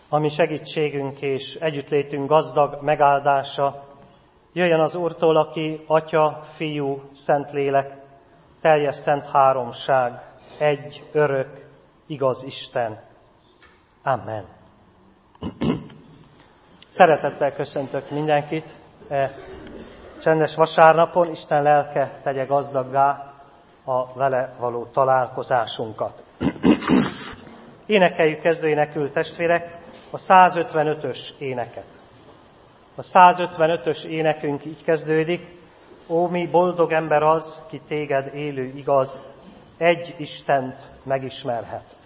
A mi segítségünk és együttlétünk gazdag megáldása jöjjön az Úrtól, aki Atya, Fiú, Szentlélek, teljes szent háromság, egy, örök, igaz Isten. Amen. Szeretettel köszöntök mindenkit csendes vasárnapon. Isten lelke tegye gazdaggá a vele való találkozásunkat. Énekeljük kezdőénekül, testvérek, a 155-ös éneket. A 155-ös énekünk így kezdődik: Ó, mi boldog ember az, ki téged élő igaz, egy Istent megismerhet.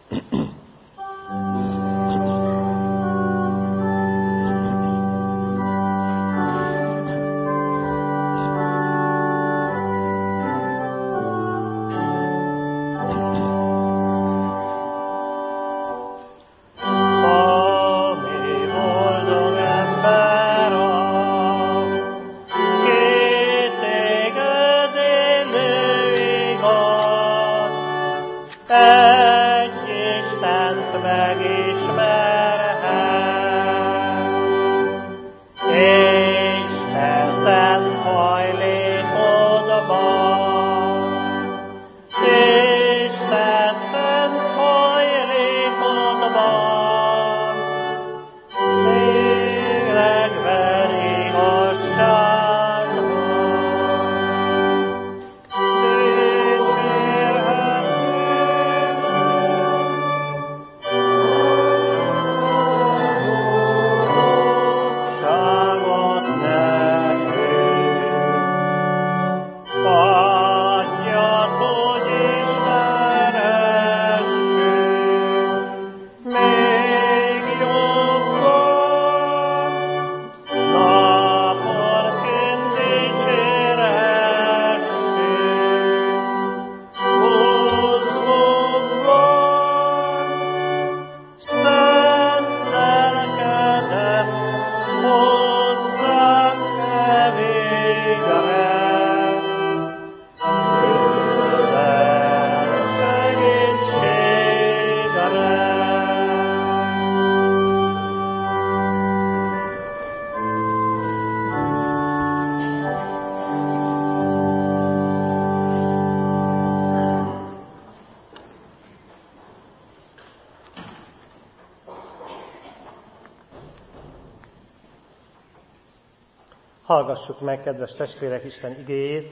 Hallgassuk meg, kedves testvérek, Isten igéjét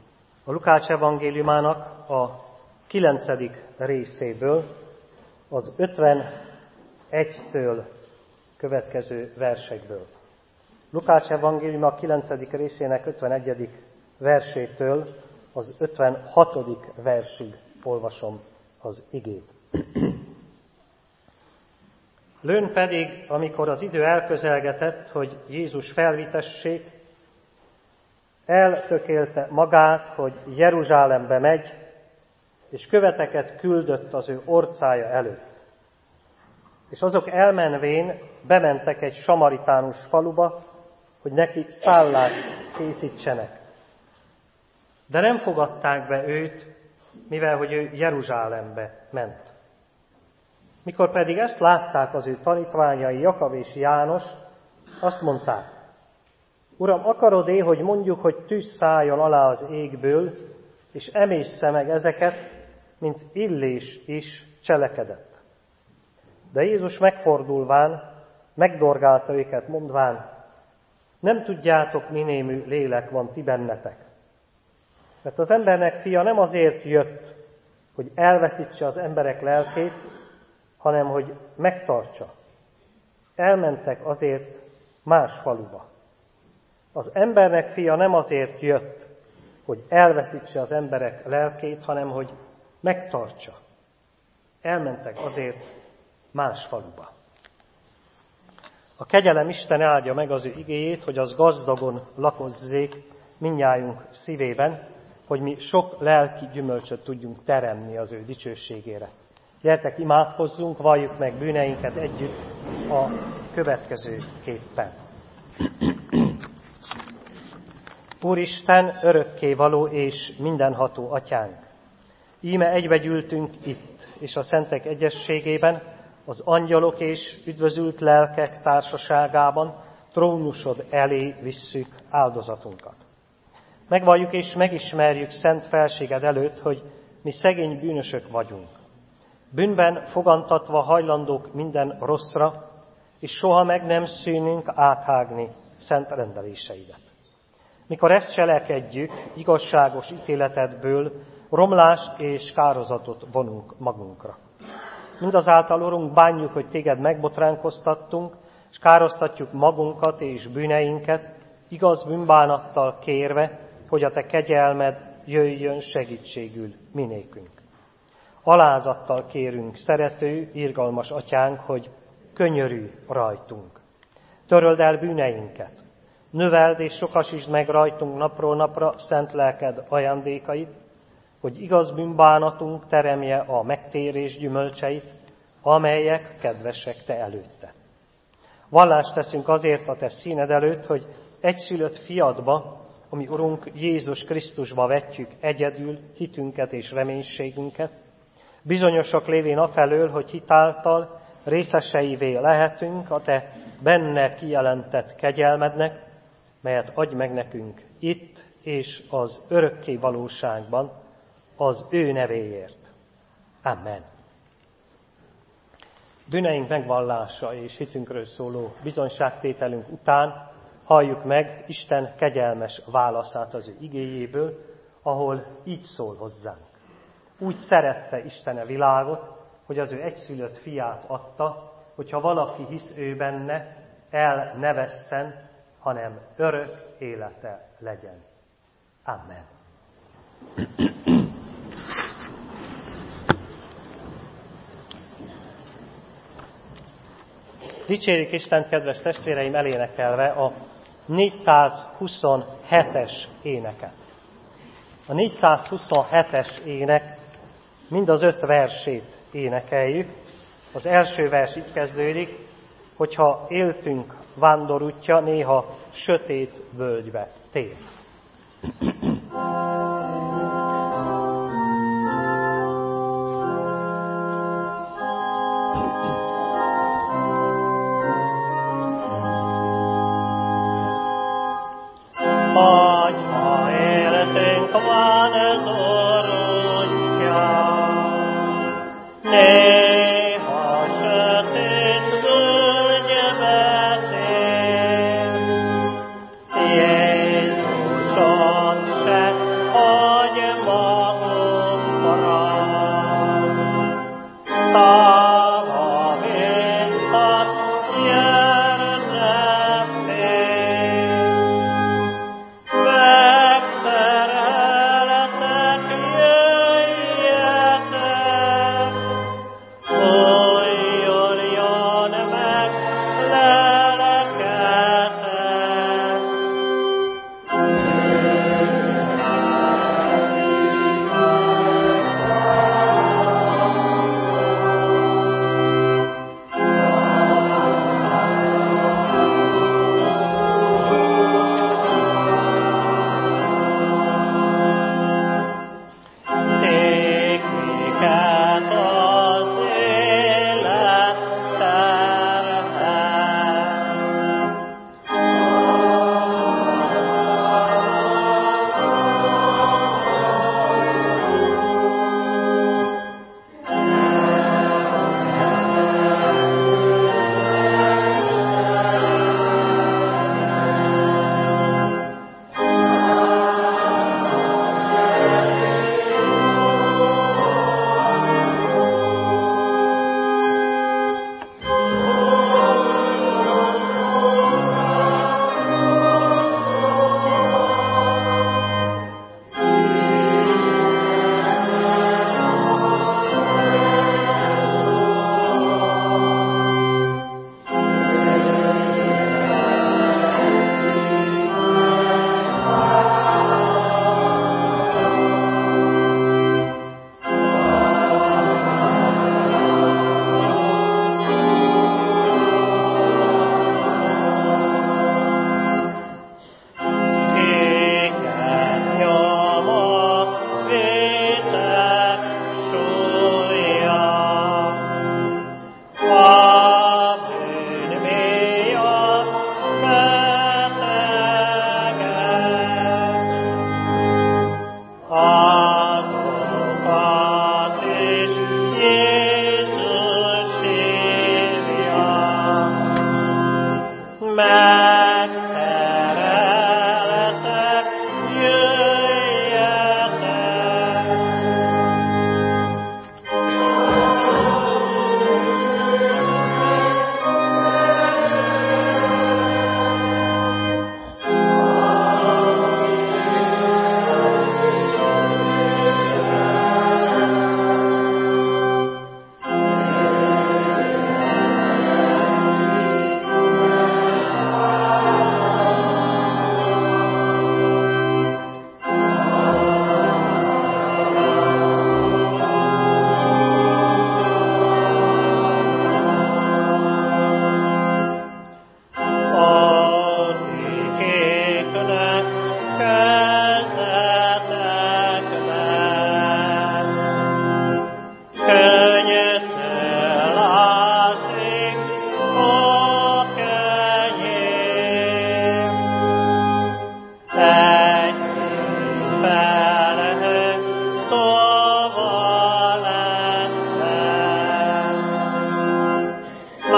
a Lukács evangéliumának a 9. részéből, az 51-től következő versekből. Lukács evangéliuma a 9. részének 51. versétől az 56. versig olvasom az igét. Lőn pedig, amikor az idő elközelgetett, hogy Jézus felvitessék, eltökélte magát, hogy Jeruzsálembe megy, és követeket küldött az ő orcája előtt. És azok elmenvén bementek egy samaritánus faluba, hogy neki szállást készítsenek. De nem fogadták be őt, mivel hogy ő Jeruzsálembe ment. Mikor pedig ezt látták az ő tanítványai, Jakab és János, azt mondták: Uram, akarod-e, hogy mondjuk, hogy tűz szálljon alá az égből, és emészze meg ezeket, mint Illés is cselekedett? De Jézus megfordulván, megdorgálta őket, mondván: Nem tudjátok, mi némű lélek van ti bennetek. Mert az embernek fia nem azért jött, hogy elveszítse az emberek lelkét, hanem hogy megtartsa. Elmentek azért más faluba. Az embernek fia nem azért jött, hogy elveszítse az emberek lelkét, hanem hogy megtartsa. Elmentek azért más faluba. A kegyelem Isten áldja meg az ő igéjét, hogy az gazdagon lakozzék mindnyájunk szívében, hogy mi sok lelki gyümölcsöt tudjunk teremni az ő dicsőségére. Gyertek, imádkozzunk, valljuk meg bűneinket együtt a következőképpen. Úristen, örökkévaló és mindenható Atyánk, íme egybegyűltünk itt, és a szentek egyességében az angyalok és üdvözült lelkek társaságában trónusod elé visszük áldozatunkat. Megvalljuk és megismerjük szent felséged előtt, hogy mi szegény bűnösök vagyunk. Bűnben fogantatva hajlandók minden rosszra, és soha meg nem szűnünk áthágni szent rendeléseidet. Mikor ezt cselekedjük, igazságos ítéletedből romlást és kározatot vonunk magunkra. Mindazáltal, Urunk, bánjuk, hogy téged megbotránkoztattunk, és károsztatjuk magunkat és bűneinket, igaz bűnbánattal kérve, hogy a te kegyelmed jöjjön segítségül minékünk. Alázattal kérünk, szerető, irgalmas atyánk, hogy könyörülj rajtunk. Töröld el bűneinket, növeld és sokasítsd meg rajtunk napról napra szent lelked ajándékait, hogy igaz bűnbánatunk teremje a megtérés gyümölcseit, amelyek kedvesek te előtte. Vallást teszünk azért a te színed előtt, hogy egyszülött fiadba, ami Urunk Jézus Krisztusba vetjük egyedül hitünket és reménységünket, bizonyosak lévén afelől, hogy hitáltal részeseivé lehetünk a te benne kijelentett kegyelmednek, melyet adj meg nekünk itt és az örökké valóságban, az ő nevéért. Amen. Bűneink megvallása és hitünkről szóló bizonyságtételünk után halljuk meg Isten kegyelmes válaszát az ő igéjéből, ahol így szól hozzánk. Úgy szerette Isten a világot, hogy az ő egyszülött fiát adta, hogyha valaki hisz ő benne, el ne vesszen, hanem örök élete legyen. Amen. Dicsérjük Istent, kedves testvéreim, elénekelve a 427-es éneket. A 427-es ének mind az 5 versét énekeljük. Az első vers így kezdődik, hogyha éltünk vándorútja, néha sötét völgybe tér. Jézuson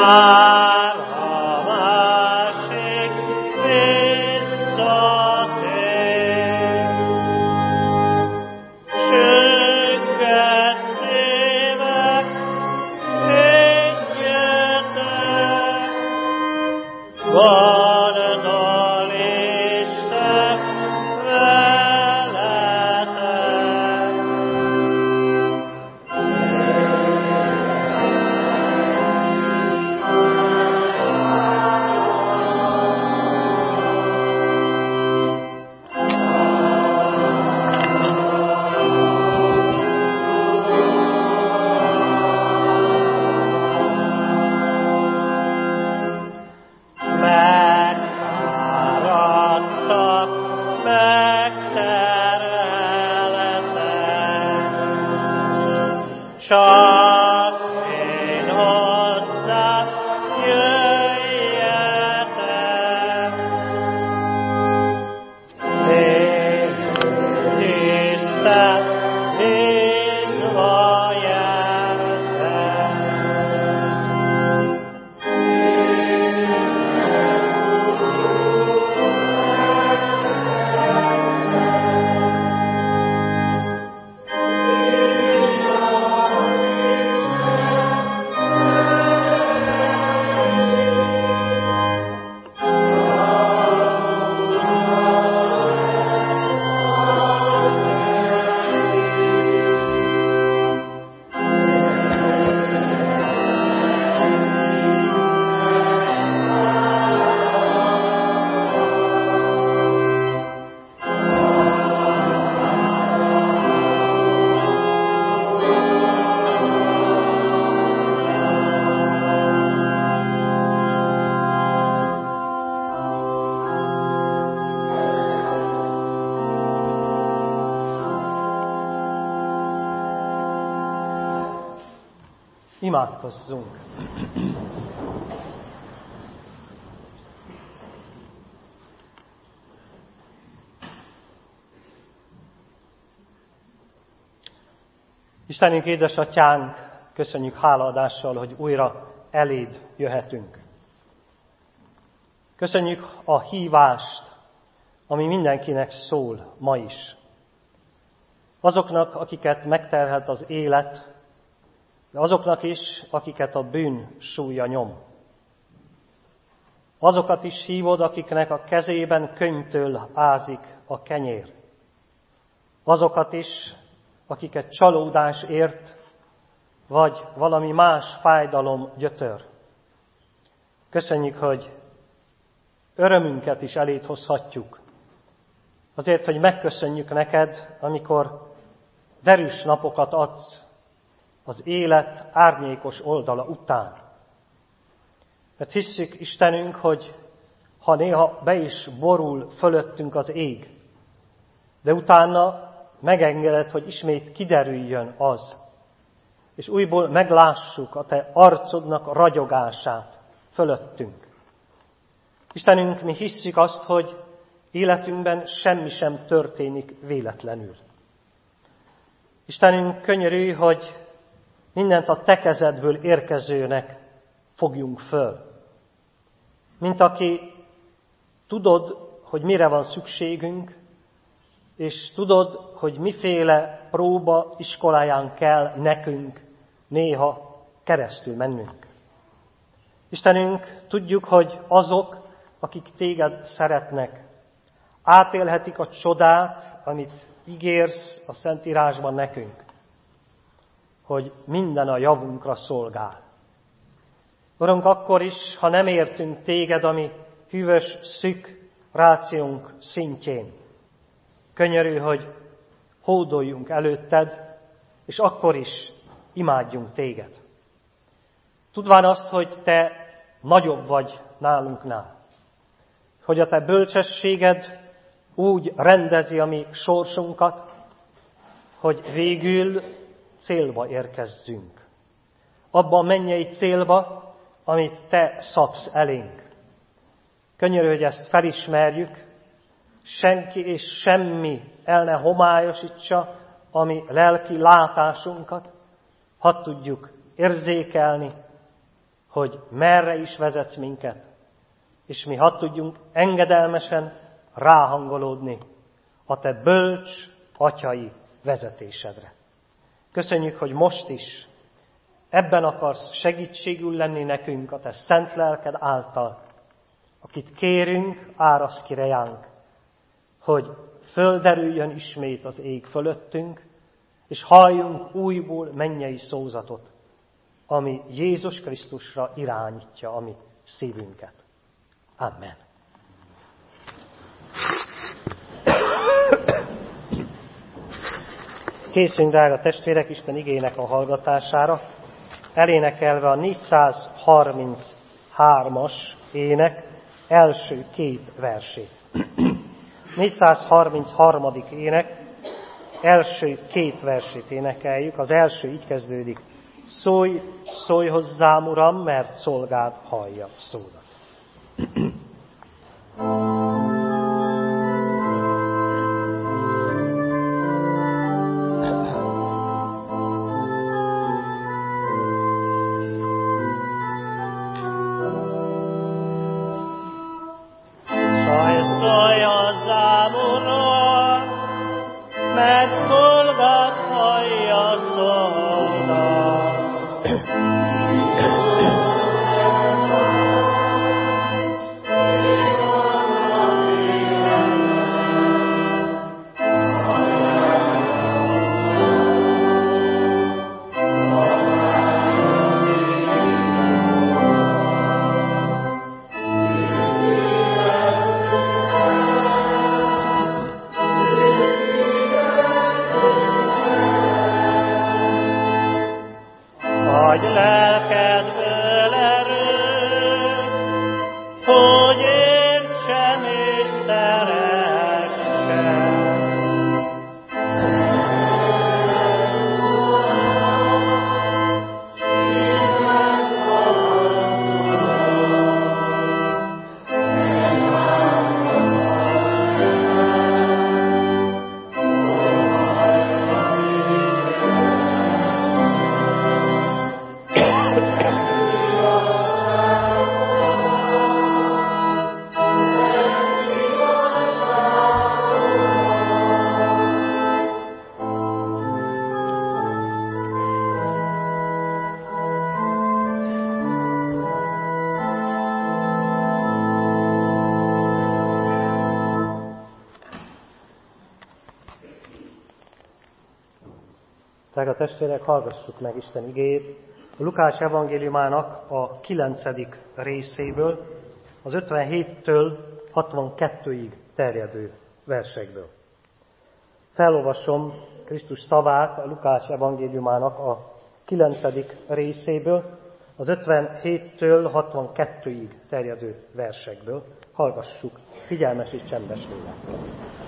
Már a másik visszatér, sükket szívek, higgyetek, boldog Isten veletek. Megfáradtak, megterheltek, csak én hozzám jöjjetek. Isten bízva jeltek. Imádkozzunk! Istenünk, édesatyánk, köszönjük hálaadással, hogy újra eléd jöhetünk. Köszönjük a hívást, ami mindenkinek szól ma is. Azoknak, akiket megterhelt az élet, de azoknak is, akiket a bűn súlya nyom. Azokat is hívod, akiknek a kezében könyvtől ázik a kenyér. Azokat is, akiket csalódás ért, vagy valami más fájdalom gyötör. Köszönjük, hogy örömünket is eléd hozhatjuk. Azért, hogy megköszönjük neked, amikor derűs napokat adsz az élet árnyékos oldala után. Mert hisszük, Istenünk, hogy ha néha be is borul fölöttünk az ég, de utána megengeded, hogy ismét kiderüljön az, és újból meglássuk a te arcodnak ragyogását fölöttünk. Istenünk, mi hisszük azt, hogy életünkben semmi sem történik véletlenül. Istenünk, könyörülj, hogy mindent a te kezedből érkezőnek fogjunk föl. Mint aki tudod, hogy mire van szükségünk, és tudod, hogy miféle próba iskoláján kell nekünk néha keresztül mennünk. Istenünk, tudjuk, hogy azok, akik téged szeretnek, átélhetik a csodát, amit ígérsz a Szentírásban nekünk, hogy minden a javunkra szolgál. Urunk, akkor is, ha nem értünk téged, ami hűvös, szűk rációnk szintjén, könyörű, hogy hódoljunk előtted, és akkor is imádjunk téged. Tudván azt, hogy te nagyobb vagy nálunknál, hogy a te bölcsességed úgy rendezi a mi sorsunkat, hogy végül célba érkezzünk. Abba a mennyei célba, amit te szabsz elénk. Könyörű, hogy ezt felismerjük, senki és semmi el ne homályosítsa a mi lelki látásunkat, hadd tudjuk érzékelni, hogy merre is vezetsz minket, és mi hadd tudjunk engedelmesen ráhangolódni a te bölcs atyai vezetésedre. Köszönjük, hogy most is ebben akarsz segítségül lenni nekünk a te szent lelked által, akit kérünk, áraszt ki rejánk, hogy földerüljön ismét az ég fölöttünk, és halljunk újból mennyei szózatot, ami Jézus Krisztusra irányítja a mi szívünket. Amen. Készüljünk, drága testvérek, Isten igének a hallgatására, elénekelve a 433-as ének első két versét. 433. ének első két versét énekeljük. Az első így kezdődik: Szólj, szólj hozzám, Uram, mert szolgád hallja szódat. Drága testvérek, hallgassuk meg Isten igéjét a Lukács evangéliumának a 9. részéből, az 57-től 62-ig terjedő versekből. Felolvasom Krisztus szavát a Lukács evangéliumának a 9. részéből, az 57-től 62-ig terjedő versekből. Hallgassuk figyelmes és csendes lélekkel.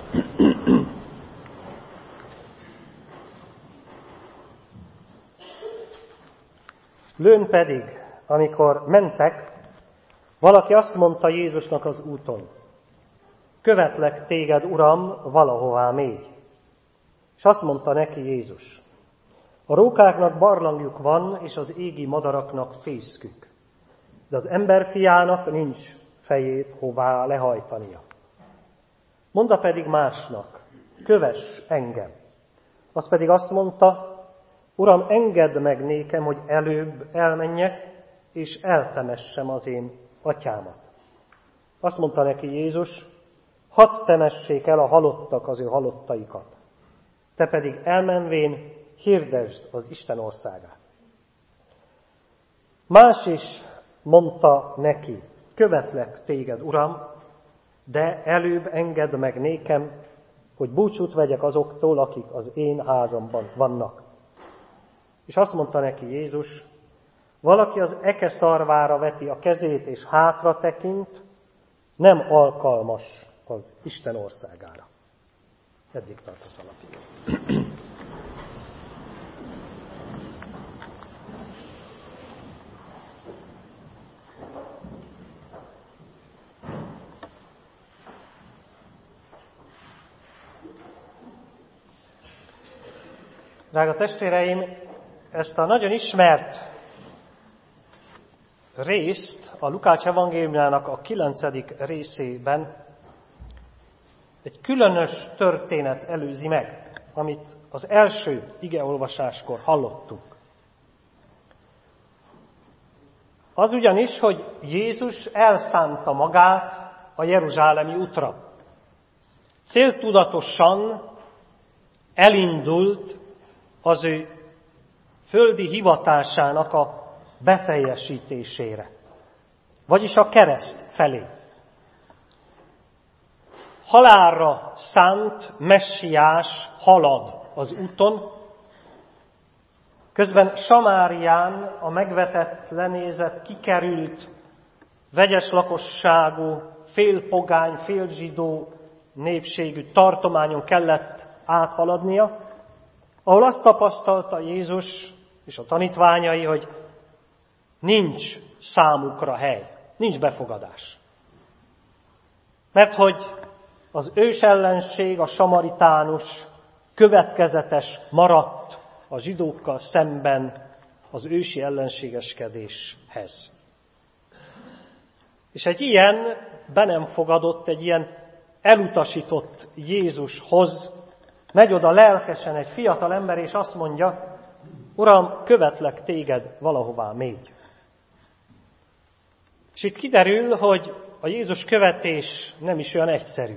Lőn pedig, amikor mentek, valaki azt mondta Jézusnak az úton: követlek téged, Uram, valahová mégy. És azt mondta neki Jézus: a rókáknak barlangjuk van, és az égi madaraknak fészkük, de az emberfiának nincs fejét hová lehajtania. Mondta pedig másnak: kövess engem. Az pedig azt mondta: Uram, engedd meg nékem, hogy előbb elmenjek, és eltemessem az én atyámat. Azt mondta neki Jézus: hadd temessék el a halottak az ő halottaikat. Te pedig elmenvén hirdesd az Isten országát. Más is mondta neki: követlek téged, Uram, de előbb engedd meg nékem, hogy búcsút vegyek azoktól, akik az én házamban vannak. És azt mondta neki Jézus: valaki az eke szarvára veti a kezét és hátra tekint, nem alkalmas az Isten országára. Eddig tart a szalapig. Drága testvéreim, ezt a nagyon ismert részt a Lukács evangéliumának a 9. részében egy különös történet előzi meg, amit az első igeolvasáskor hallottunk. Az ugyanis, hogy Jézus elszánta magát a jeruzsálemi útra. Céltudatosan elindult az ő földi hivatásának a beteljesítésére, vagyis a kereszt felé. Halálra szánt messiás halad az úton, közben Samárián a megvetett, lenézett, kikerült, vegyes lakosságú, félpogány, félzsidó népségű tartományon kellett áthaladnia, ahol azt tapasztalta Jézus és a tanítványai, hogy nincs számukra hely, nincs befogadás. Mert hogy az ősellenség, a samaritánus következetes maradt a zsidókkal szemben az ősi ellenségeskedéshez. És egy ilyen be nem fogadott, egy ilyen elutasított Jézushoz megy oda lelkesen egy fiatal ember, és azt mondja, Uram, követlek téged valahová még. És itt kiderül, hogy a Jézus követés nem is olyan egyszerű.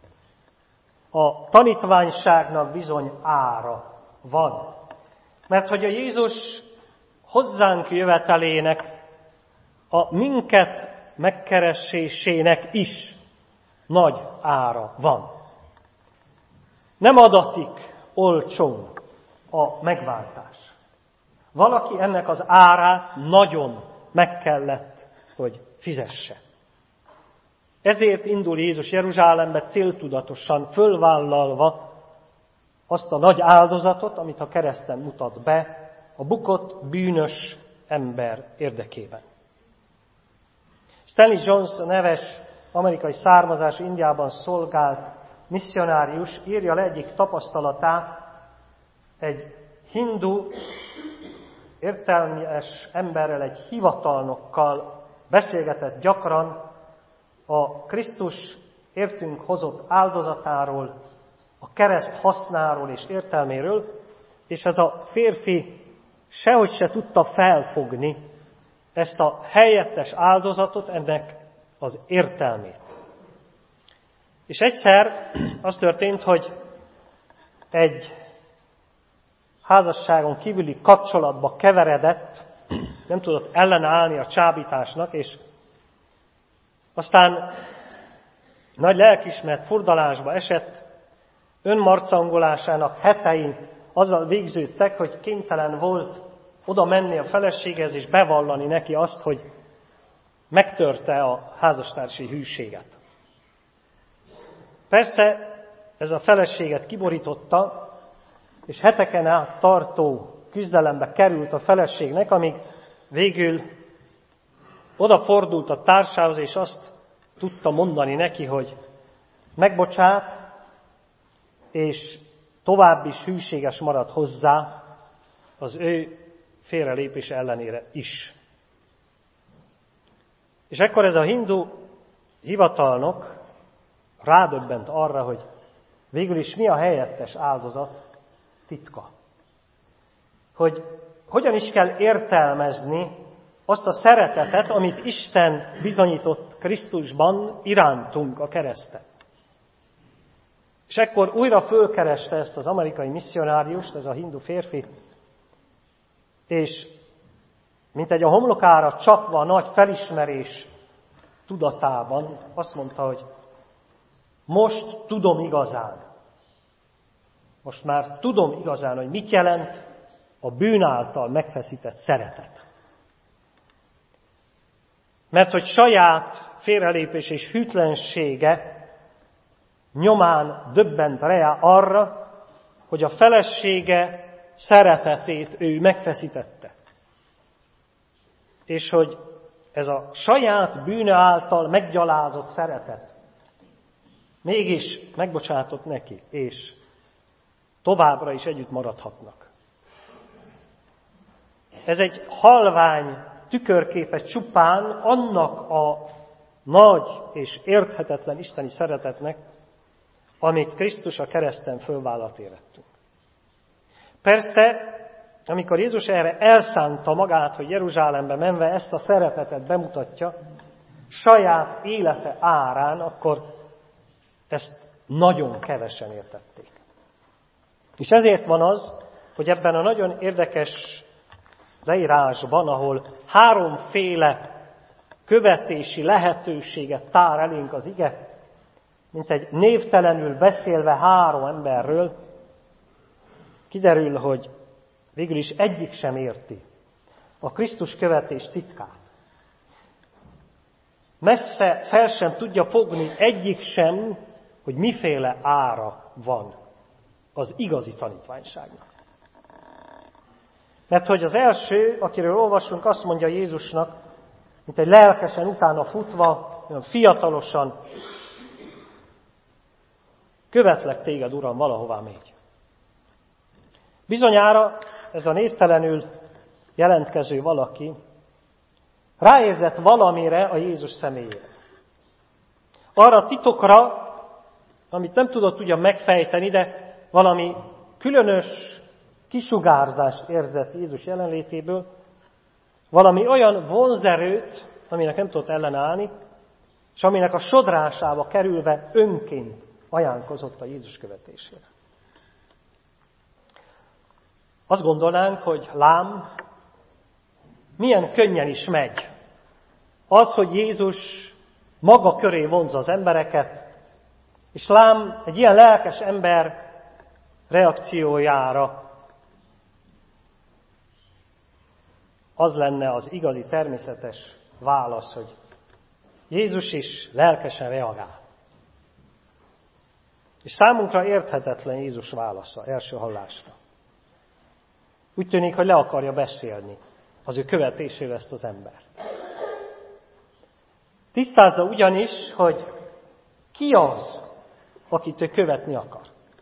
A tanítványságnak bizony ára van. Mert hogy a Jézus hozzánk jövetelének, a minket megkeresésének is nagy ára van. Nem adatik olcsón a megváltás. Valaki ennek az árát nagyon meg kellett, hogy fizesse. Ezért indul Jézus Jeruzsálembe céltudatosan, fölvállalva azt a nagy áldozatot, amit a kereszten mutat be, a bukott, bűnös ember érdekében. Stanley Jones, a neves amerikai származású Indiában szolgált misszionárius írja le egyik tapasztalatát, egy hindu értelmes emberrel, egy hivatalnokkal beszélgetett gyakran a Krisztus értünk hozott áldozatáról, a kereszt hasznáról és értelméről, és ez a férfi sehogy se tudta felfogni ezt a helyettes áldozatot, ennek az értelmét. És egyszer az történt, hogy egy házasságon kívüli kapcsolatba keveredett, nem tudott ellenállni a csábításnak, és aztán nagy lelkiismeret furdalásba esett, önmarcangolásának hetein azzal végződtek, hogy kénytelen volt oda menni a feleséghez és bevallani neki azt, hogy megtörte a házastársi hűséget. Persze ez a feleséget kiborította, és heteken át tartó küzdelembe került a feleségnek, amíg végül odafordult a társához, és azt tudta mondani neki, hogy megbocsát, és tovább is hűséges marad hozzá az ő félrelépése ellenére is. És ekkor ez a hindu hivatalnok rádöbbent arra, hogy végül is mi a helyettes áldozat titka. Hogy hogyan is kell értelmezni azt a szeretetet, amit Isten bizonyított Krisztusban irántunk a kereszten. És ekkor újra fölkereste ezt az amerikai misszionáriust, ez a hindu férfi, és mint egy a homlokára csapva a nagy felismerés tudatában azt mondta, hogy most tudom igazán. Most már tudom igazán, hogy mit jelent a bűn által megfeszített szeretet. Mert hogy saját félrelépés és hűtlensége nyomán döbbent rá arra, hogy a felesége szeretetét ő megfeszítette. És hogy ez a saját bűne által meggyalázott szeretet mégis megbocsátott neki, és továbbra is együtt maradhatnak. Ez egy halvány tükörképe csupán annak a nagy és érthetetlen isteni szeretetnek, amit Krisztus a kereszten fölvállalt érettünk. Persze, amikor Jézus erre elszánta magát, hogy Jeruzsálembe menve ezt a szeretetet bemutatja, saját élete árán, akkor ezt nagyon kevesen értették. És ezért van az, hogy ebben a nagyon érdekes leírásban, ahol háromféle követési lehetőséget tár elénk az ige, mint egy névtelenül beszélve három emberről, kiderül, hogy végül is egyik sem érti a Krisztus követés titkát. Messze fel sem tudja fogni egyik sem, hogy miféle ára van az igazi tanítványságnak. Mert hogy az első, akiről olvasunk, azt mondja Jézusnak, mint egy lelkesen utána futva, olyan fiatalosan, követlek téged, Uram, valahová mégy. Bizonyára ez a névtelenül jelentkező valaki ráérzett valamire a Jézus személyére. Arra a titokra, amit nem tudott ugyan megfejteni, de valami különös kisugárzást érzett Jézus jelenlétéből, valami olyan vonzerőt, aminek nem tudott ellenállni, és aminek a sodrásába kerülve önként ajánlkozott a Jézus követésére. Azt gondolnánk, hogy lám, milyen könnyen is megy az, hogy Jézus maga köré vonzza az embereket, és lám, egy ilyen lelkes ember reakciójára az lenne az igazi természetes válasz, hogy Jézus is lelkesen reagál. És számunkra érthetetlen Jézus válasza első hallásra. Úgy tűnik, hogy le akarja beszélni az ő követésével ezt az embert. Tisztázza ugyanis, hogy ki az, akit ő követni akar.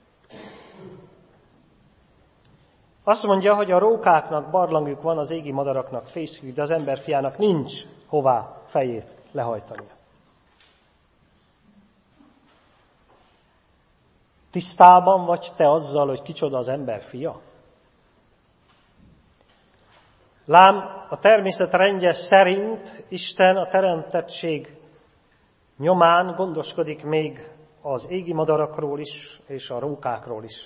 Azt mondja, hogy a rókáknak barlangjuk van, az égi madaraknak fészkük, de az emberfiának nincs hová fejét lehajtania. Tisztában vagy te azzal, hogy kicsoda az ember fia? Lám, a természet rendje szerint Isten a teremtettség nyomán gondoskodik még az égi madarakról is, és a rókákról is.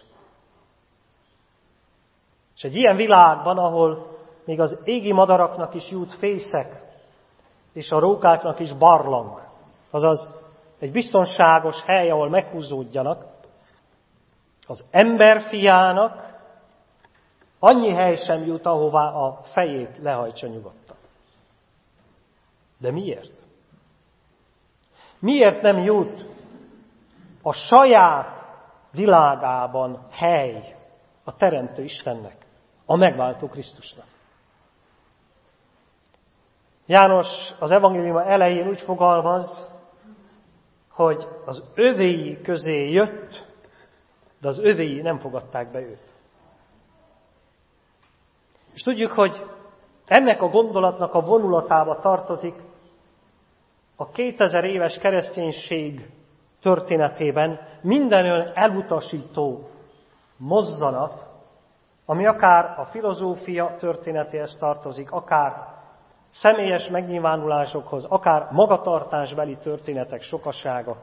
És egy ilyen világban, ahol még az égi madaraknak is jut fészek, és a rókáknak is barlang, azaz egy biztonságos hely, ahol meghúzódjanak, az emberfiának annyi hely sem jut, ahová a fejét lehajtsa nyugodtan. De miért? Miért nem jut a saját világában hely a Teremtő Istennek, a megváltó Krisztusnak? János az evangélium elején úgy fogalmaz, hogy az övéi közé jött, de az övéi nem fogadták be őt. És tudjuk, hogy ennek a gondolatnak a vonulatába tartozik a 2000 éves kereszténység történetében minden olyan elutasító mozzanat, ami akár a filozófia történetéhez tartozik, akár személyes megnyilvánulásokhoz, akár magatartásbeli történetek sokasága.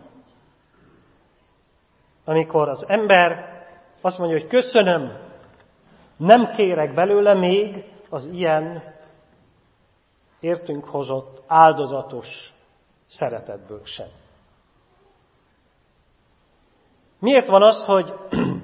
Amikor az ember azt mondja, hogy köszönöm, nem kérek belőle még az ilyen értünk hozott áldozatos szeretetből sem. Miért van az, hogy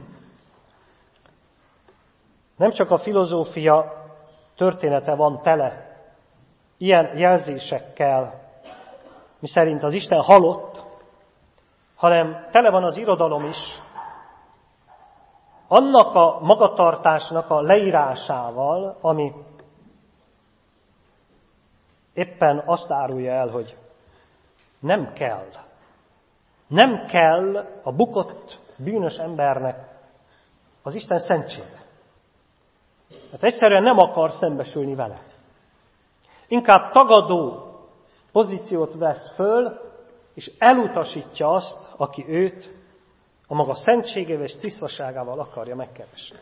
nem csak a filozófia története van tele ilyen jelzésekkel, miszerint az Isten halott, hanem tele van az irodalom is, annak a magatartásnak a leírásával, ami éppen azt árulja el, hogy nem kell a bukott, bűnös embernek az Isten szentsége. Hát egyszerűen nem akar szembesülni vele. Inkább tagadó pozíciót vesz föl, és elutasítja azt, aki őt a maga szentségével és tisztaságával akarja megkeresni.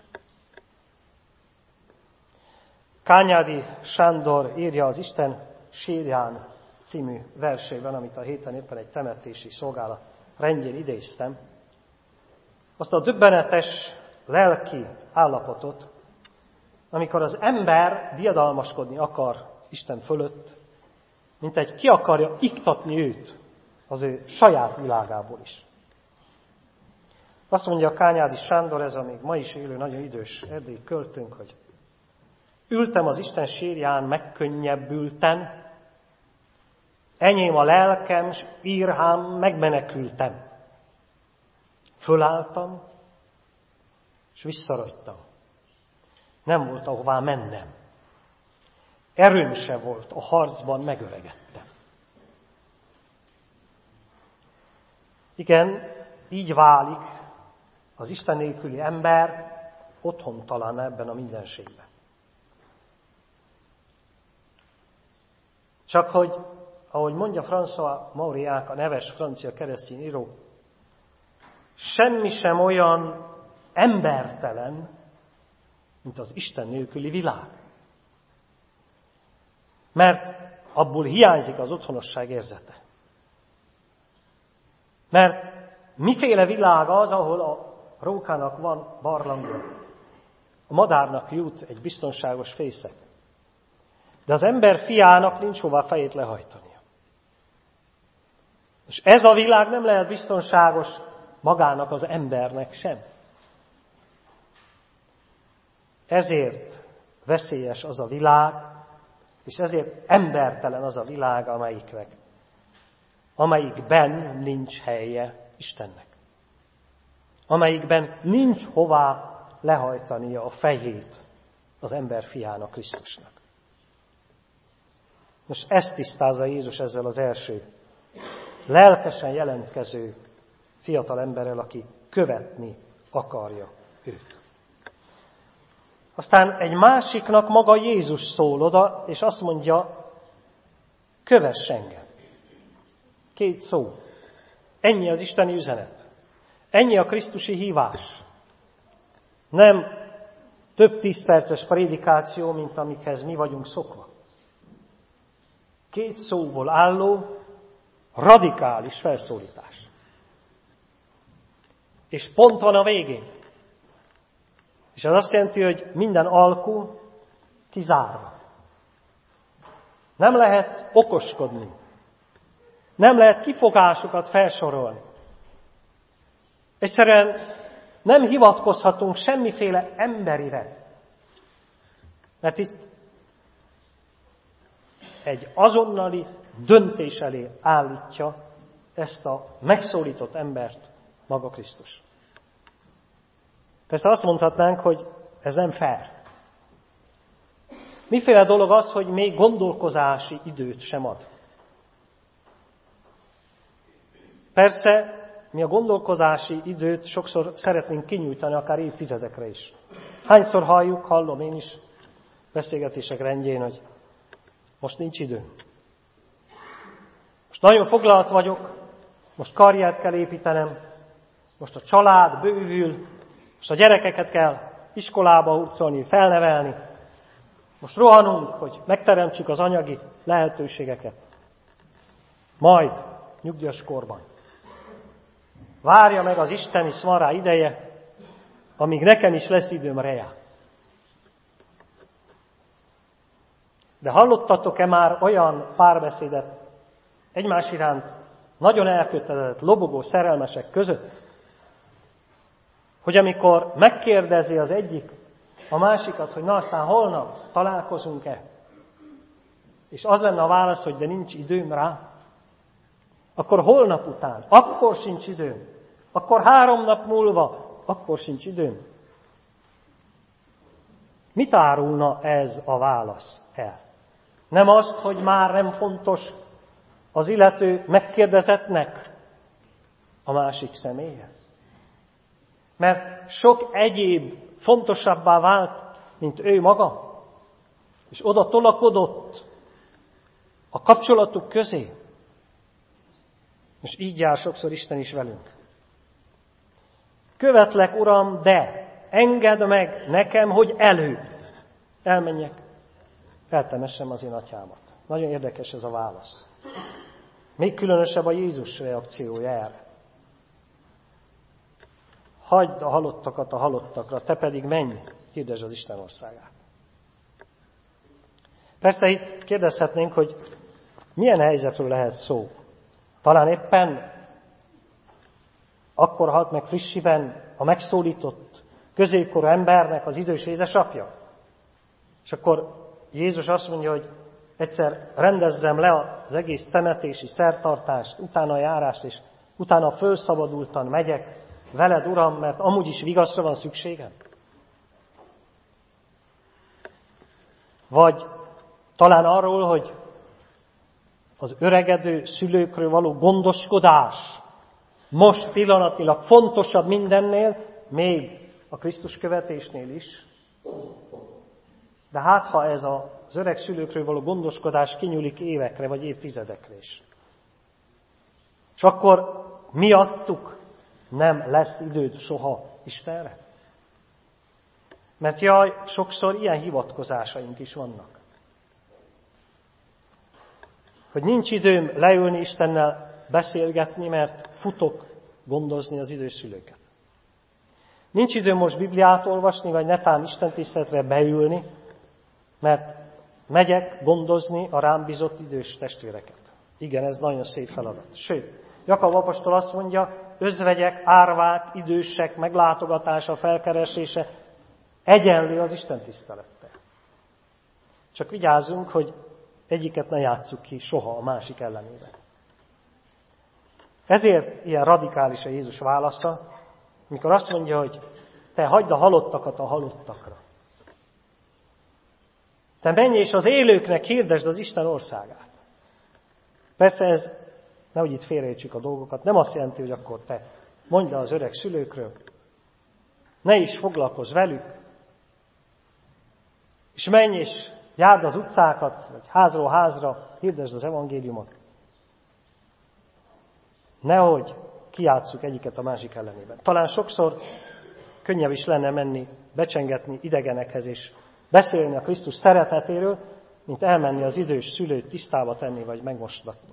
Kányádi Sándor írja az Isten sírján című versében, amit a héten éppen egy temetési szolgálat rendjén idéztem, azt a döbbenetes lelki állapotot, amikor az ember diadalmaskodni akar Isten fölött, mint egy ki akarja iktatni őt az ő saját világából is. Azt mondja Kányádi Sándor, ez a még ma is élő, nagyon idős erdélyi költőnk, hogy ültem az Isten sírján megkönnyebbülten, enyém a lelkem, s írhám megmenekültem. Fölálltam, és visszaragytam. Nem volt ahová mennem. Erőm se volt, a harcban megöregedtem. Igen, így válik az Isten nélküli ember otthontalan ebben a mindenségben. Csak hogy, ahogy mondja François Mauriac, a neves francia keresztény író, semmi sem olyan embertelen, mint az Isten nélküli világ. Mert abból hiányzik az otthonosság érzete. Mert miféle világ az, ahol a rókának van barlangja, a madárnak jut egy biztonságos fészek, de az ember fiának nincs hová fejét lehajtania. És ez a világ nem lehet biztonságos magának az embernek sem. Ezért veszélyes az a világ, és ezért embertelen az a világ, amelyikben nincs helye Istennek. Amelyikben nincs hová lehajtania a fejét az ember fiának, Krisztusnak. Most ezt tisztázza Jézus ezzel az első lelkesen jelentkező fiatal emberrel, aki követni akarja őt. Aztán egy másiknak maga Jézus szól oda, és azt mondja, kövess engem. 2 szó. Ennyi az isteni üzenet. Ennyi a krisztusi hívás. Nem több 10 perces prédikáció, mint amikhez mi vagyunk szokva. 2 szóból álló, radikális felszólítás. És pont van a végén. És ez azt jelenti, hogy minden alkú kizárva. Nem lehet okoskodni. Nem lehet kifogásokat felsorolni. Egyszerűen nem hivatkozhatunk semmiféle emberire. Mert itt egy azonnali döntés elé állítja ezt a megszólított embert maga Krisztus. Persze azt mondhatnánk, hogy ez nem fair. Miféle dolog az, hogy még gondolkozási időt sem ad? Persze, mi a gondolkozási időt sokszor szeretnénk kinyújtani, akár évtizedekre is. Hányszor hallom én is beszélgetések rendjén, hogy most nincs idő. Most nagyon foglalt vagyok, most karriert kell építenem, most a család bővül, most a gyerekeket kell iskolába hurcolni, felnevelni. Most rohanunk, hogy megteremtsük az anyagi lehetőségeket. Majd, nyugdíjas korban. Várja meg az Isten, hisz van rá ideje, amíg nekem is lesz időm rejá. De hallottatok-e már olyan párbeszédet egymás iránt nagyon elkötelezett, lobogó szerelmesek között, hogy amikor megkérdezi az egyik a másikat, hogy na aztán holnap találkozunk-e, és az lenne a válasz, hogy de nincs időm rá, akkor holnap után, akkor sincs időm, akkor 3 nap múlva, akkor sincs időm. Mit árulna ez a válasz el? Nem azt, hogy már nem fontos az illető megkérdezettnek a másik személye? Mert sok egyéb fontosabbá vált, mint ő maga, és oda tolakodott a kapcsolatuk közé. És így jár sokszor Isten is velünk. Követlek, Uram, de engedd meg nekem, hogy előbb elmenjek, eltemessem az én atyámat. Nagyon érdekes ez a válasz. Még különösebb a Jézus reakciója erre. Hagyd a halottakat a halottakra, te pedig menj, hirdesd az Isten országát. Persze itt kérdezhetnénk, hogy milyen helyzetről lehet szó. Talán éppen akkor halt meg frissiben a megszólított középkorú embernek az idős édesapja. És akkor Jézus azt mondja, hogy egyszer rendezzem le az egész temetési szertartást, utána a járást, és utána fölszabadultan megyek veled, Uram, mert amúgy is vigaszra van szükségem. Vagy talán arról, hogy az öregedő szülőkről való gondoskodás most pillanatilag fontosabb mindennél, még a Krisztus követésnél is. De hát, ha ez az öreg szülőkről való gondoskodás kinyúlik évekre, vagy évtizedekre is. És akkor miattuk nem lesz időd soha Istenre? Mert jaj, sokszor ilyen hivatkozásaink is vannak. Hogy nincs időm leülni Istennel beszélgetni, mert futok gondozni az idős szülőket. Nincs időm most Bibliát olvasni, vagy netán istentiszteletre beülni, mert megyek gondozni a rám bizott idős testvéreket. Igen, ez nagyon szép feladat. Sőt, Jakab apostol azt mondja, özvegyek, árvák, idősek meglátogatása, felkeresése egyenlő az istentisztelettel. Csak vigyázzunk, hogy egyiket ne játsszuk ki soha a másik ellenében. Ezért ilyen radikális a Jézus válasza, amikor azt mondja, hogy te hagyd a halottakat a halottakra. Te menj és az élőknek hirdesd az Isten országát. Persze ez, nehogy itt félreértsük a dolgokat, nem azt jelenti, hogy akkor te mondd le az öreg szülőkről, ne is foglalkozz velük, és menj és járd az utcákat, vagy házról házra, hirdesd az evangéliumot. Nehogy kijátsszuk egyiket a másik ellenében. Talán sokszor könnyebb is lenne menni, becsengetni idegenekhez, és beszélni a Krisztus szeretetéről, mint elmenni az idős szülőt tisztába tenni, vagy megmosdatni.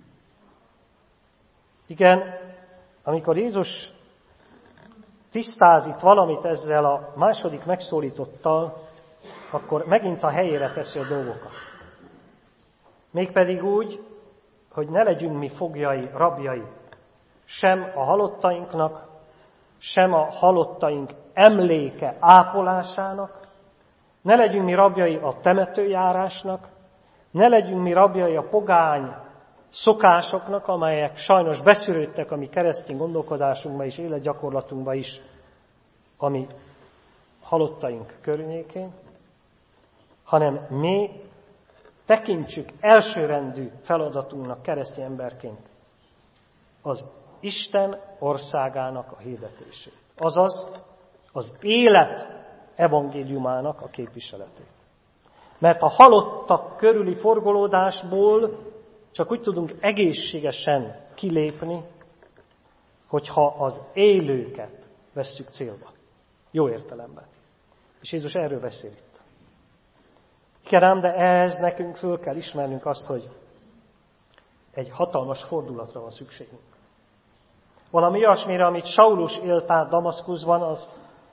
Igen, amikor Jézus tisztázít valamit ezzel a második megszólítottal, akkor megint a helyére teszi a dolgokat. Mégpedig úgy, hogy ne legyünk mi foglyai, rabjai, sem a halottainknak, sem a halottaink emléke ápolásának, ne legyünk mi rabjai a temetőjárásnak, ne legyünk mi rabjai a pogány szokásoknak, amelyek sajnos beszűrődtek a mi keresztény gondolkodásunkba és életgyakorlatunkba is, ami halottaink környékén, hanem mi tekintsük elsőrendű feladatunknak keresztény emberként az Isten országának a hirdetését. Azaz az élet evangéliumának a képviseletét. Mert a halottak körüli forgolódásból csak úgy tudunk egészségesen kilépni, hogyha az élőket vesszük célba. Jó értelemben. És Jézus erről beszél itt. Kérem, de ehhez nekünk föl kell ismernünk azt, hogy egy hatalmas fordulatra van szükségünk. Valami olyasmire, amit Saulus élt át Damaszkuszban, az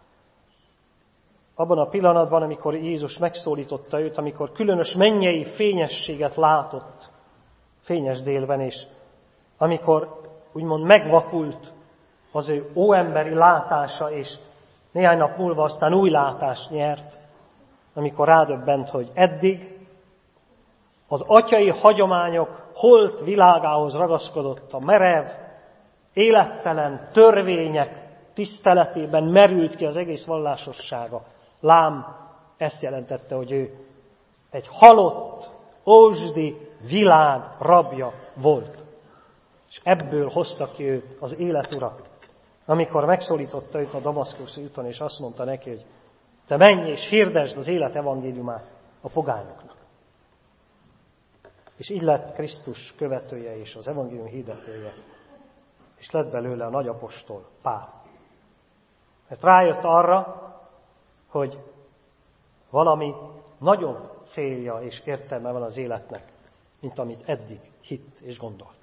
abban a pillanatban, amikor Jézus megszólította őt, amikor különös mennyei fényességet látott fényes délben, és amikor úgymond megvakult az ő óemberi látása, és néhány nap múlva aztán új látást nyert, amikor rádöbbent, hogy eddig az atyai hagyományok holt világához ragaszkodott, a merev, élettelen törvények tiszteletében merült ki az egész vallásossága. Lám ezt jelentette, hogy ő egy halott, ózsdi világ rabja volt. És ebből hozta ki őt az életura, amikor megszólította őt a damaszkuszi úton, és azt mondta neki, hogy te menj és hirdesd az élet evangéliumát a pogányoknak. És így lett Krisztus követője és az evangélium hirdetője. És lett belőle a nagyapostol, Pál. Mert rájött arra, hogy valami nagyobb célja és értelme van az életnek, mint amit eddig hitt és gondolt.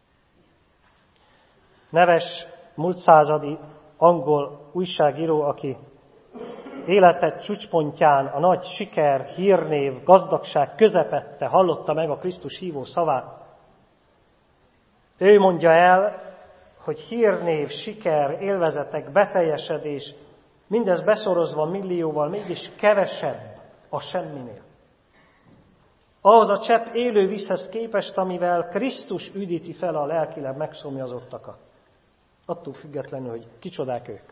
Neves, múlt századi angol újságíró, aki élete csúcspontján a nagy siker, hírnév, gazdagság közepette hallotta meg a Krisztus hívó szavát. Ő mondja el, hogy hírnév, siker, élvezetek, beteljesedés, mindez beszorozva millióval, mégis kevesebb a semminél. Ahhoz a csepp élő vízhez képest, amivel Krisztus üdíti fel a lelkileg megszomjazottakat. Attól függetlenül, hogy kicsodák ők.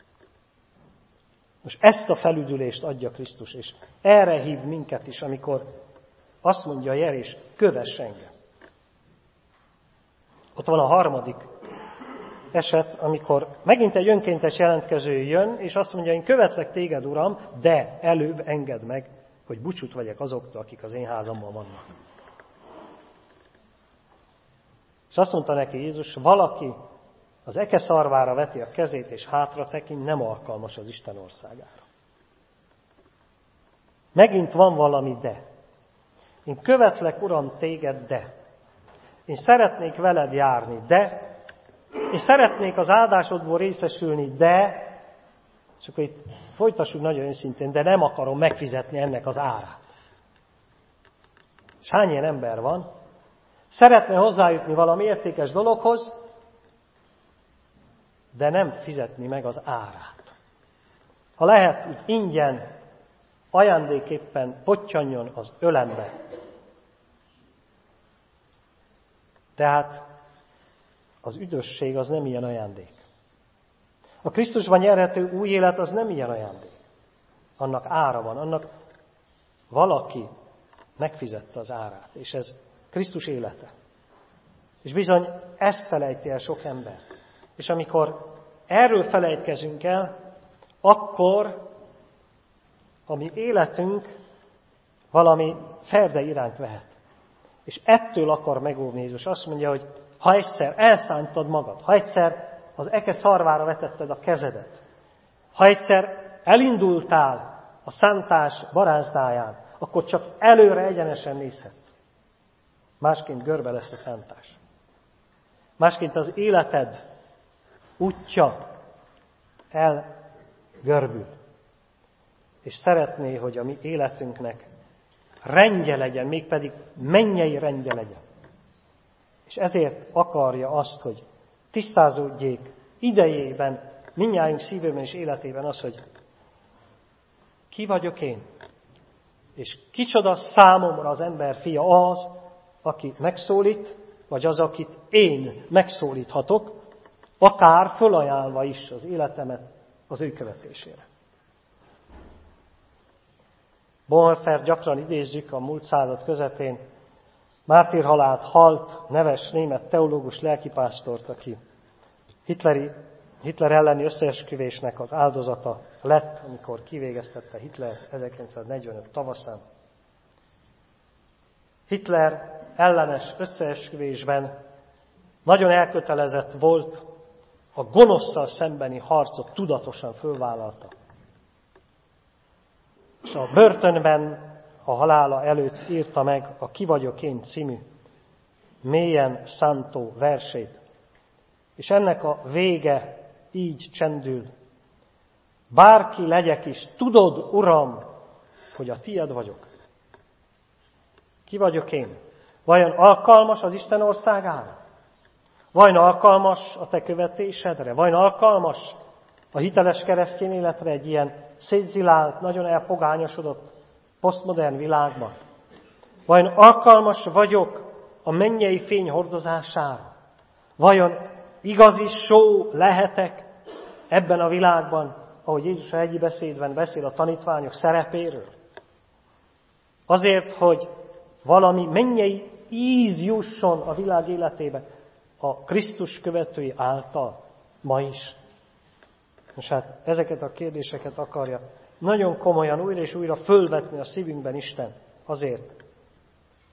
Most ezt a felüdülést adja Krisztus, és erre hív minket is, amikor azt mondja Jerés, kövess engem. Ott van a harmadik eset, amikor megint egy önkéntes jelentkező jön, és azt mondja, én követlek téged, Uram, de előbb engedd meg, hogy búcsút vegyek azoktól, akik az én házamban vannak. És azt mondta neki Jézus, valaki az eke szarvára veti a kezét, és hátra tekint, nem alkalmas az Isten országára. Megint van valami de. Én követlek, Uram, téged, de. Én szeretnék veled járni, de. És szeretnék az áldásodból részesülni, de. És akkor itt folytassuk nagyon őszintén, de nem akarom megfizetni ennek az árát. És hány ilyen ember van? Szeretne hozzájutni valami értékes dologhoz, de nem fizetni meg az árát. Ha lehet, úgy ingyen, ajándéképpen pottyanjon az ölembe. Tehát az üdvösség az nem ilyen ajándék. A Krisztusban nyerhető új élet az nem ilyen ajándék. Annak ára van, annak valaki megfizette az árát, és ez Krisztus élete. És bizony ezt felejti el sok ember. És amikor erről felejtkezünk el, akkor a mi életünk valami ferde irányt vehet. És ettől akar megóvni Jézus. Azt mondja, hogy ha egyszer elszántad magad, ha egyszer az eke szarvára vetetted a kezedet, ha egyszer elindultál a szántás barázdáján, akkor csak előre egyenesen nézhetsz. Másként görbe lesz a szántás. Másként az életed útja elgörbül. És szeretné, hogy a mi életünknek rendje legyen, mégpedig mennyei rendje legyen. És ezért akarja azt, hogy tisztázódjék idejében, mindnyájunk szívében és életében az, hogy ki vagyok én, és kicsoda számomra az ember fia az, aki megszólít, vagy az, akit én megszólíthatok, akár fölajánlva is az életemet az ő követésére. Bonhoeffert gyakran idézzük a múlt század közepén, mártírhalált halt neves német teológus lelkipásztort, aki Hitler elleni összeesküvésnek az áldozata lett, amikor kivégeztette Hitler 1945 tavaszán. Hitler ellenes összeesküvésben nagyon elkötelezett volt, a gonoszszal szembeni harcot tudatosan fölvállalta. És a börtönben a halála előtt írta meg a Ki vagyok én című mélyen szántó versét. És ennek a vége így csendül. Bárki legyek is, tudod, Uram, hogy a tied vagyok. Ki vagyok én? Vajon alkalmas az Isten országára? Vajon alkalmas a te követésedre? Vajon alkalmas a hiteles keresztény életre egy ilyen szétzilált, nagyon elpogányosodott, posztmodern világban? Vajon alkalmas vagyok a mennyei fény hordozására? Vajon igazi só lehetek ebben a világban, ahogy Jézus a hegyi beszédben beszél a tanítványok szerepéről? Azért, hogy valami mennyei íz jusson a világ életébe a Krisztus követői által ma is. És hát ezeket a kérdéseket akarja nagyon komolyan újra és újra fölvetni a szívünkben Isten azért,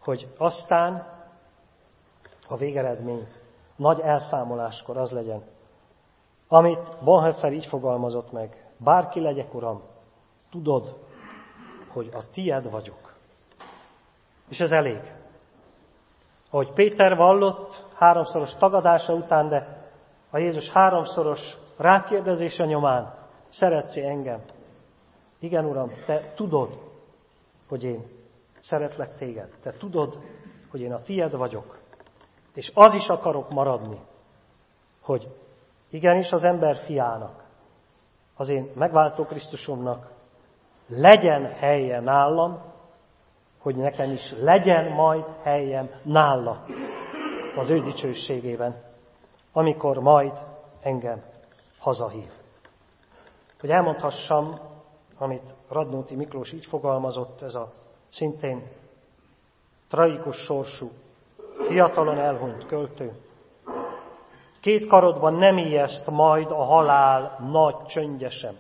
hogy aztán a végeredmény nagy elszámoláskor az legyen, amit Bonhoeffer így fogalmazott meg: bárki legyek, Uram, tudod, hogy a tied vagyok. És ez elég. Ahogy Péter vallott 3-szoros tagadása után, de a Jézus 3-szoros rákérdezése nyomán: szeretsz engem? Igen, Uram, te tudod, hogy én szeretlek téged. Te tudod, hogy én a tied vagyok. És az is akarok maradni, hogy igenis az ember fiának, az én megváltó Krisztusomnak legyen helye nálam, hogy nekem is legyen majd helyem nála az ő dicsőségében, amikor majd engem hazahív. Hogy elmondhassam, amit Radnóti Miklós így fogalmazott, ez a szintén tragikus sorsú, fiatalon elhunyt költő: két karodban nem ijeszt majd a halál nagy csöndje.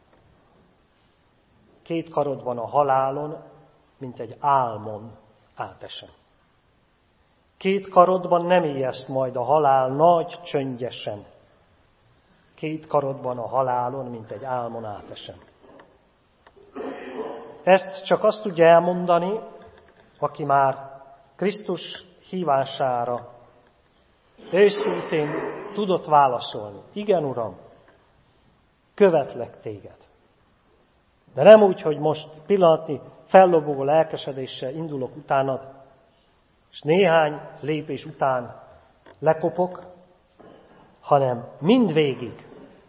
Két karodban a halálon, mint egy álmon átesem. Két karodban nem ijeszt majd a halál nagy csöndje. Két karodban a halálon, mint egy álmon átesem. Ezt csak azt tudja elmondani, aki már Krisztus hívására őszintén tudott válaszolni: igen, Uram, követlek téged. De nem úgy, hogy most pillanatnyi fellobogó lelkesedéssel indulok utánad, és néhány lépés után lekopok, hanem mindvégig,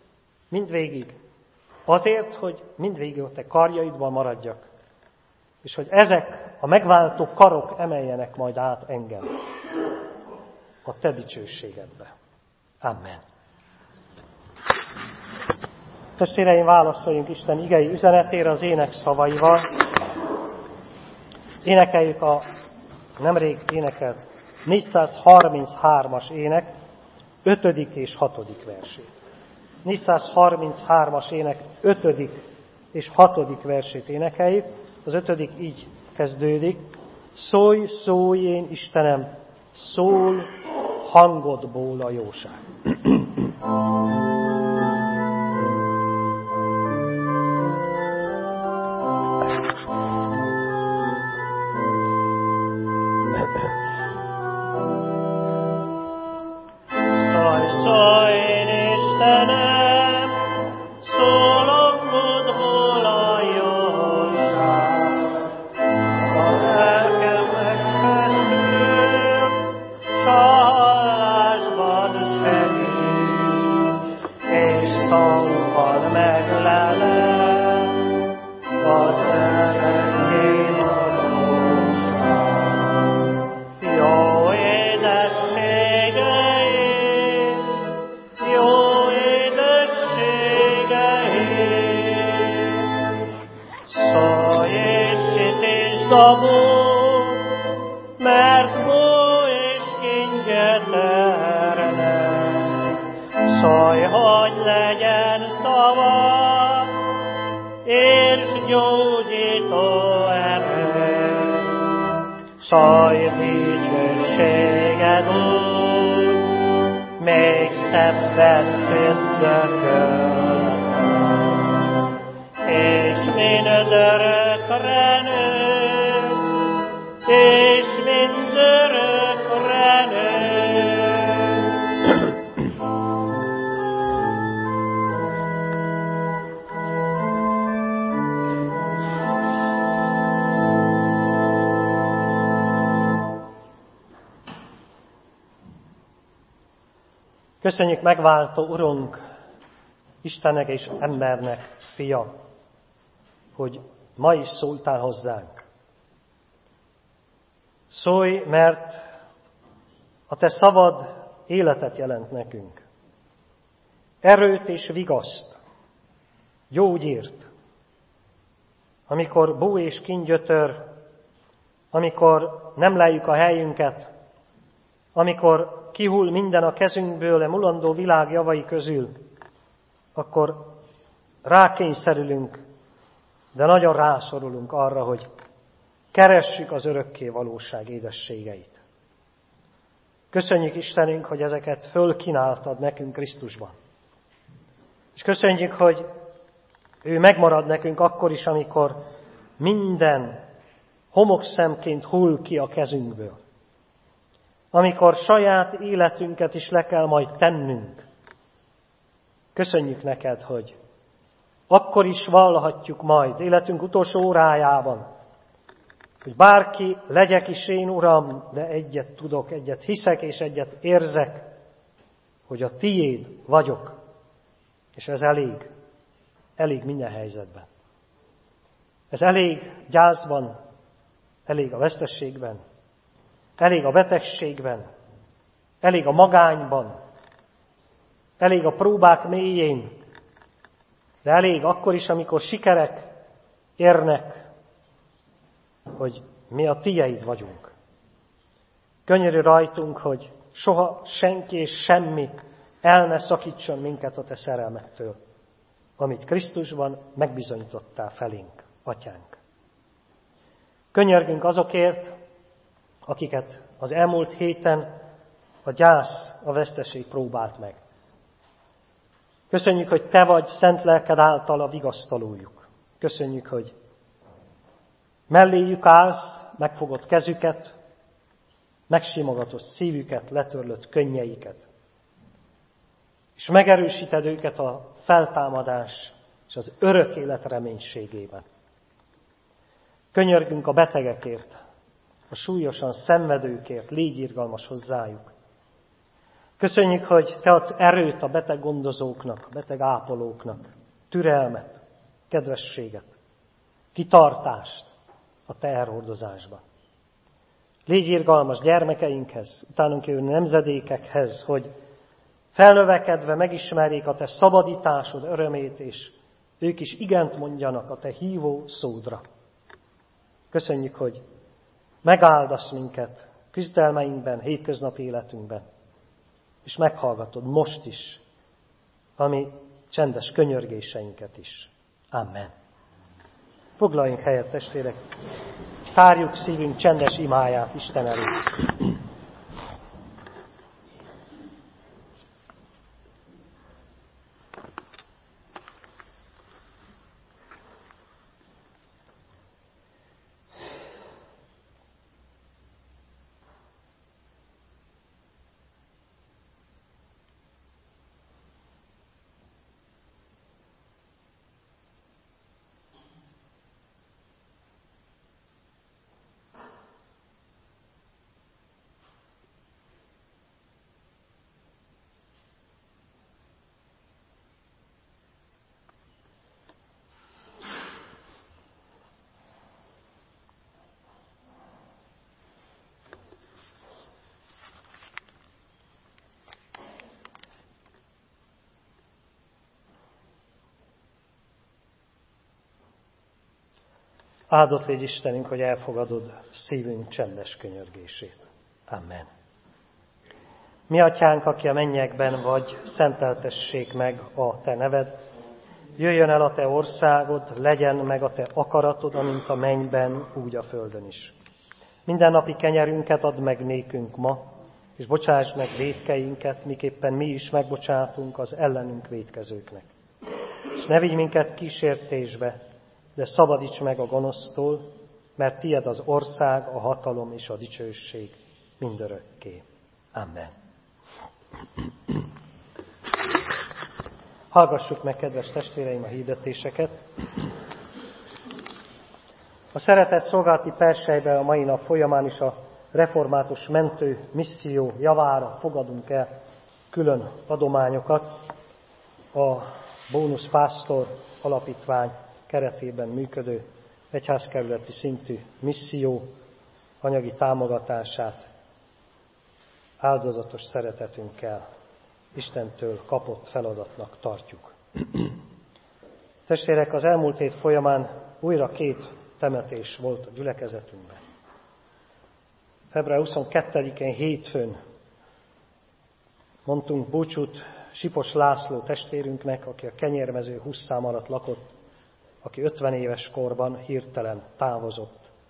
azért, hogy mindvégig a te karjaidban maradjak, és hogy ezek a megváltó karok emeljenek majd át engem a te dicsőségedbe. Amen. Testvéreim, válaszoljunk Isten igei üzenetére az ének szavaival. Énekeljük a nemrég énekelt 433-as ének 5. és 6. versét. 433-as ének 5. és 6. versét énekeljük. Az 5. így kezdődik: szólj, szólj én Istenem, szól hangodból a jóság. Köszönjük megváltó Urunk, Istennek és embernek fia, hogy ma is szóltál hozzánk. Szólj, mert a te szavad életet jelent nekünk. Erőt és vigaszt, gyógyírt. Amikor bú és kín gyötör, amikor nem lejjük a helyünket, amikor kihull minden a kezünkből a mulandó világ javai közül, akkor rákényszerülünk, de nagyon rászorulunk arra, hogy keressük az örökké valóság édességeit. Köszönjük Istenünk, hogy ezeket fölkínáltad nekünk Krisztusban. És köszönjük, hogy ő megmarad nekünk akkor is, amikor minden homokszemként hull ki a kezünkből. Amikor saját életünket is le kell majd tennünk. Köszönjük neked, hogy akkor is vallhatjuk majd életünk utolsó órájában, hogy bárki legyek is én, Uram, de egyet tudok, egyet hiszek és egyet érzek, hogy a tiéd vagyok, és ez elég minden helyzetben. Ez elég gyászban, elég a vesztességben, elég a betegségben, elég a magányban, elég a próbák mélyén, de elég akkor is, amikor sikerek érnek, hogy mi a tieid vagyunk. Könyörű rajtunk, hogy soha senki és semmi el ne szakítson minket a te szerelmettől, amit Krisztusban megbizonyítottál felénk, Atyánk. Könyörgünk azokért, akiket az elmúlt héten a gyász, a veszteség próbált meg. Köszönjük, hogy te vagy szent lelked által a vigasztalójuk. Köszönjük, hogy melléjük állsz, megfogod kezüket, megsimogatod szívüket, letörlött könnyeiket. És megerősíted őket a feltámadás és az örök élet reménységében. Könyörgünk a betegekért, a súlyosan szenvedőkért, légy irgalmas hozzájuk. Köszönjük, hogy te adsz erőt a beteg gondozóknak, a beteg ápolóknak, türelmet, kedvességet, kitartást a teherhordozásban. Légy irgalmas gyermekeinkhez, utánunk jövő nemzedékekhez, hogy felnövekedve megismerjék a te szabadításod örömét, és ők is igent mondjanak a te hívó szódra. Köszönjük, hogy megáldasz minket küzdelmeinkben, hétköznapi életünkben, és meghallgatod most is a mi csendes könyörgéseinket is. Amen. Foglaljunk helyet, testvérek, tárjuk szívünk csendes imáját Isten előtt. Áldott légy Istenünk, hogy elfogadod szívünk csendes könyörgését. Amen. Mi Atyánk, aki a mennyekben vagy, szenteltessék meg a te neved. Jöjjön el a te országod, legyen meg a te akaratod, amint a mennyben, úgy a földön is. Mindennapi kenyerünket add meg nékünk ma, és bocsásd meg vétkeinket, miképpen mi is megbocsátunk az ellenünk vétkezőknek. És ne vigy minket kísértésbe, de szabadíts meg a gonosztól, mert tied az ország, a hatalom és a dicsőség mindörökké. Amen. Hallgassuk meg, kedves testvéreim, a hirdetéseket. A szeretet szolgálati perselybe a mai nap folyamán is a református mentő misszió javára fogadunk el külön adományokat. A Bónusz Pásztor Alapítvány keretében működő egyházkerületi szintű misszió anyagi támogatását áldozatos szeretetünkkel Istentől kapott feladatnak tartjuk. Testvérek, az elmúlt hét folyamán újra 2 temetés volt a gyülekezetünkben. Február 22-én hétfőn mondtunk búcsút Sipos László testvérünknek, aki a Kenyérmező 20 szám alatt lakott, aki 50 éves korban hirtelen távozott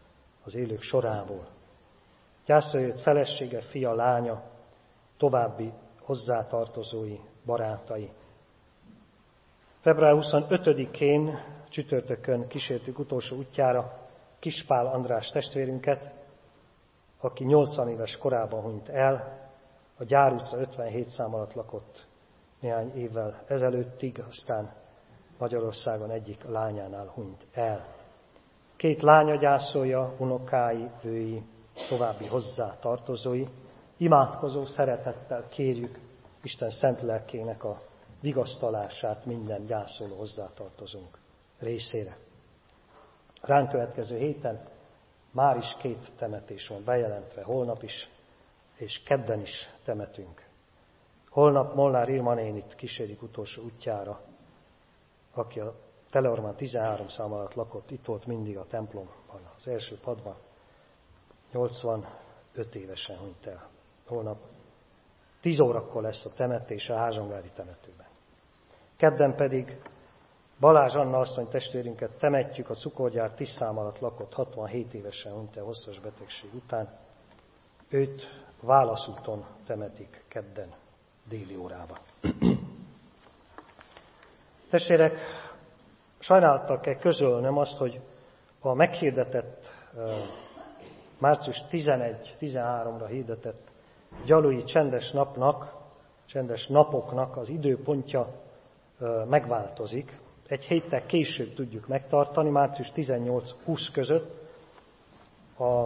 az élők sorából. Gyászolja őt felesége, fia, lánya, további hozzátartozói, barátai. Február 25-én csütörtökön kísértük utolsó útjára Kispál András testvérünket, aki 80 éves korában hunyt el, a Gyár utca 57 szám alatt lakott néhány évvel ezelőttig, aztán Magyarországon egyik lányánál hunyt el. 2 lánya gyászolja, unokái, ői, további hozzátartozói. Imádkozó szeretettel kérjük Isten szent lelkének a vigasztalását minden gyászoló hozzátartozónk részére. Ránk következő héten már is 2 temetés van bejelentve, holnap is, és kedden is temetünk. Holnap Molnár Irma nénit kísérik utolsó útjára, aki a Teleormán 13 szám alatt lakott, itt volt mindig a templomban, az első padban. 85 évesen hunyt el. Holnap 10 órakor lesz a temetés a Házsongvári temetőben. Kedden pedig Balázs Anna asszony testvérünket temetjük, a Cukorgyár 10 szám alatt lakott, 67 évesen hunyt el hosszas betegség után. Őt Válaszúton temetik kedden déli órába. Testvérek, sajnálattal kell közölnem azt, hogy a meghirdetett március 11-13-ra hirdetett gyalui csendes napoknak az időpontja megváltozik. Egy héttel később tudjuk megtartani, március 18-20 között a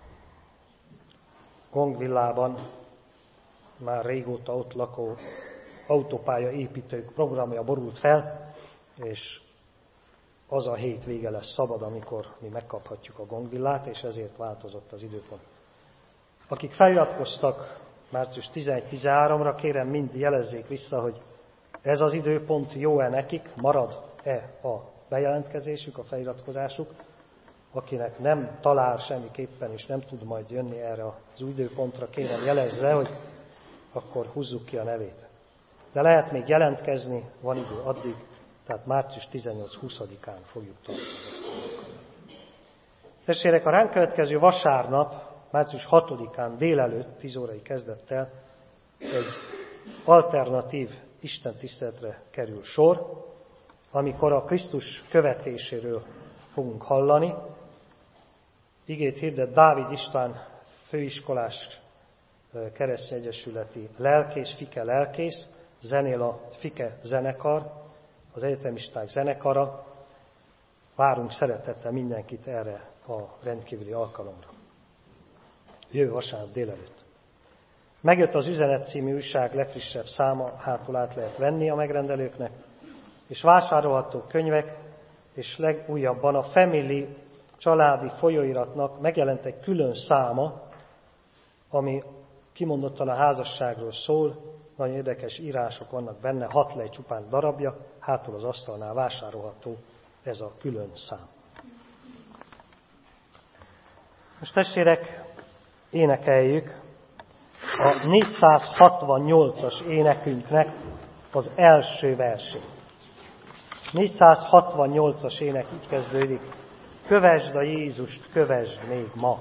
Gongvillában már régóta ott lakó autópálya építők programja borult fel, és az a hét vége lesz szabad, amikor mi megkaphatjuk a Gongvillát, és ezért változott az időpont. Akik feliratkoztak március 11-13-ra, kérem mind jelezzék vissza, hogy ez az időpont jó-e nekik, marad-e a bejelentkezésük, a feliratkozásuk. Akinek nem talál semmiképpen, és nem tud majd jönni erre az új időpontra, kérem jelezze, hogy akkor húzzuk ki a nevét. De lehet még jelentkezni, van idő addig, tehát március 18-20-án fogjuk tudni ezt. Testvérek, a ránk következő vasárnap, március 6-án délelőtt 10 órai kezdettel egy alternatív istentiszteletre kerül sor, amikor a Krisztus követéséről fogunk hallani. Igét hirdet Dávid István főiskolás keresztény egyesületi lelkész, Fike lelkész, zenél a Fike zenekar, az egyetemisták zenekara. Várunk szeretettel mindenkit erre a rendkívüli alkalomra. Jövő vasárnap délelőtt. Megjött az Üzenet című újság legfrissebb száma, hátul át lehet venni a megrendelőknek, és vásárolható könyvek, és legújabban a Family családi folyóiratnak megjelent egy külön száma, ami kimondottan a házasságról szól, nagyon érdekes írások vannak benne, 6 lej csupán darabja, hátul az asztalnál vásárolható ez a külön szám. Most testvérek, énekeljük a 468-as énekünknek az első versét. 468-as ének így kezdődik: kövesd a Jézust, kövesd még ma.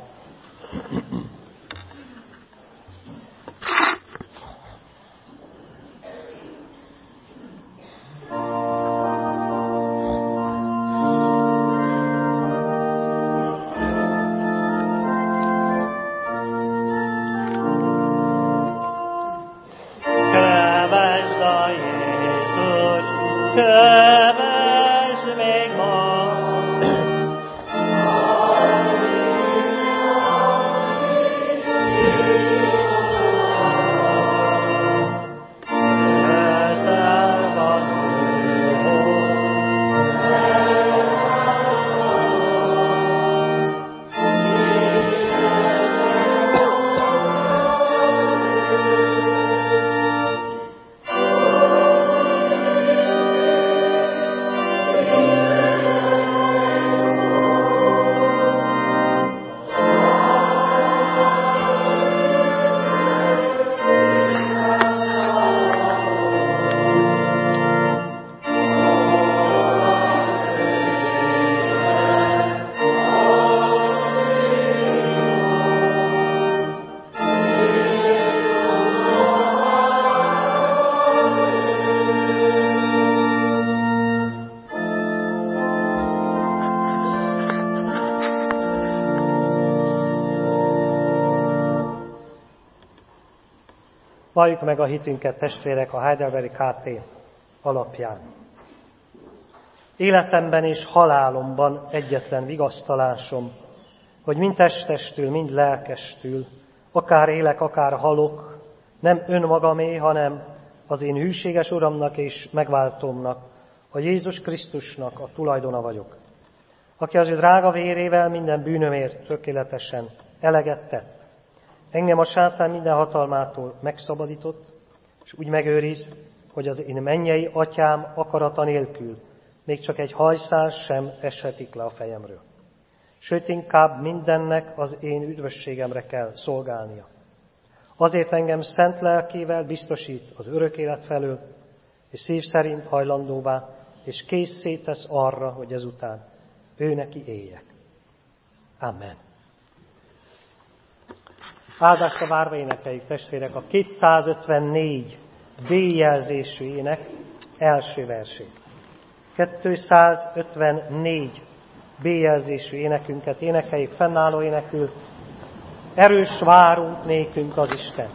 Valljuk meg a hitünket, testvérek, a Heidelbergi KT alapján. Életemben és halálomban egyetlen vigasztalásom, hogy mind testestül, mind lelkestül, akár élek, akár halok, nem önmagamé, hanem az én hűséges Uramnak és megváltómnak, a Jézus Krisztusnak a tulajdona vagyok, aki az ő drága vérével minden bűnömért tökéletesen eleget tett. Engem a sátán minden hatalmától megszabadított, és úgy megőriz, hogy az én mennyei atyám akarata nélkül még csak egy hajszál sem eshetik le a fejemről. Sőt, inkább mindennek az én üdvösségemre kell szolgálnia. Azért engem szent lelkével biztosít az örök élet felől, és szív szerint hajlandóvá, és készé tesz arra, hogy ezután ő neki éljek. Amen. Áldásra várva énekeljük, testvérek, a 254 B jelzésű ének első versét. 254 B jelzésű énekünket énekeljük fennálló énekül. Erős várunk nékünk az Isten.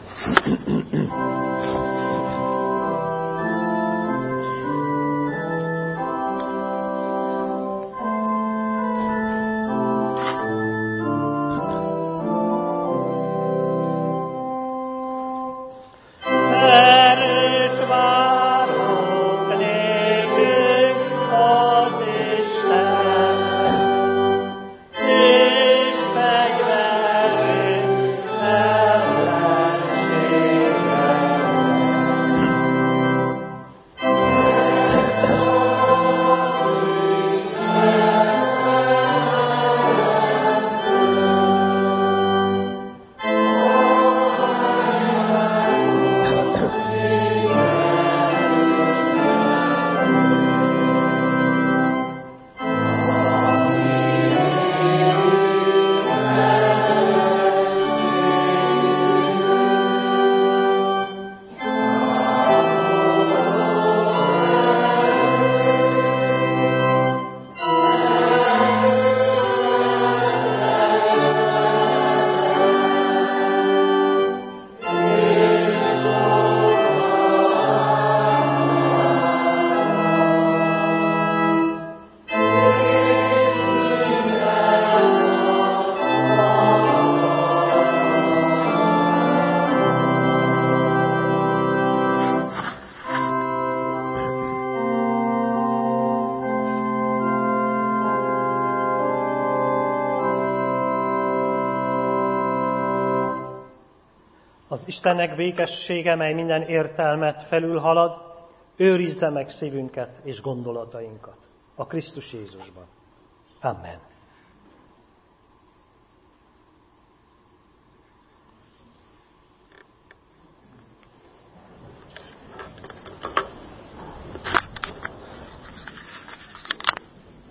Az Istennek békessége, mely minden értelmet felülhalad, őrizze meg szívünket és gondolatainkat a Krisztus Jézusban. Amen.